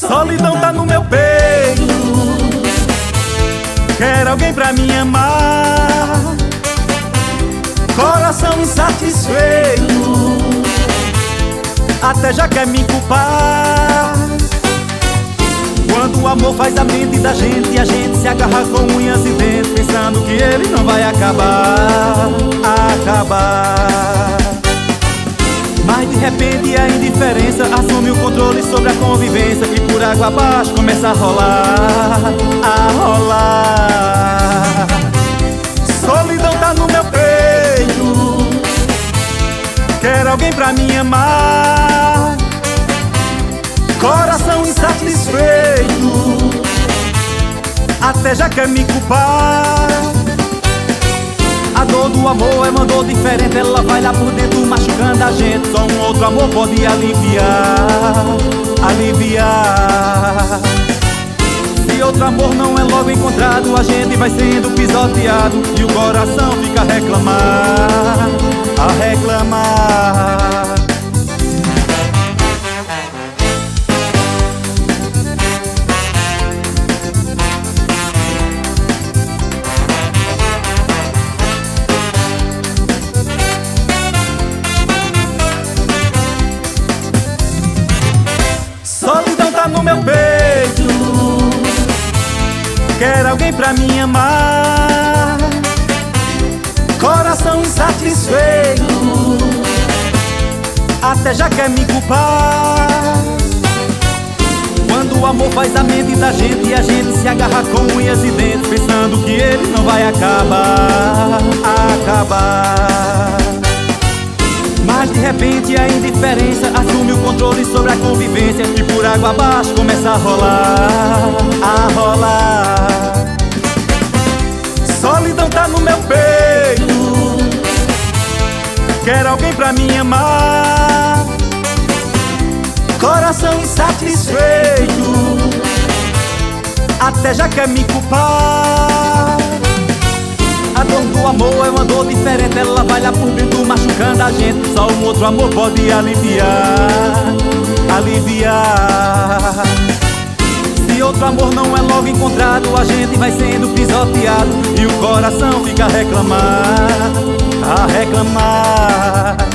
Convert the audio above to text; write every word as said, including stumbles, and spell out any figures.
Solidão tá no meu peito, quero alguém pra me amar. Coração insatisfeito, até já quer me culpar. Quando o amor faz a mente da gente e a gente se agarra com unhas e dentes, pensando que ele não vai acabar, acabar. Mas de repente a indiferença assume o controle sobre a convivência, e por água abaixo começa a rolar, a rolar. Solidão tá no meu peito, quero alguém pra me amar. Coração insatisfeito, até já quer me culpar. A dor do amor é uma dor diferente, ela vai lá por dentro machucando a gente. Só um outro amor pode aliviar, aliviar. Se outro amor não é logo encontrado, a gente vai sendo pisoteado e o coração fica a reclamar, a reclamar. Solidão tá no meu peito, quero alguém pra me amar. Coração insatisfeito, até já quer me culpar. Quando o amor faz a mente da gente e a gente se agarra com unhas e dentes, pensando que ele não vai acabar, acabar. Mas de repente a indiferença assume o controle sobre a convivência, e por água abaixo começa a rolar, a rolar. Solidão tá no meu peito, quero alguém pra me amar. Coração insatisfeito, até já quer me culpar. A dor do amor é uma dor diferente, ela vai lá por dentro machucando a gente. Só um outro amor pode aliviar, aliviar. Se outro amor não é logo encontrado, a gente vai sendo pisoteado e o coração fica a reclamar, a reclamar.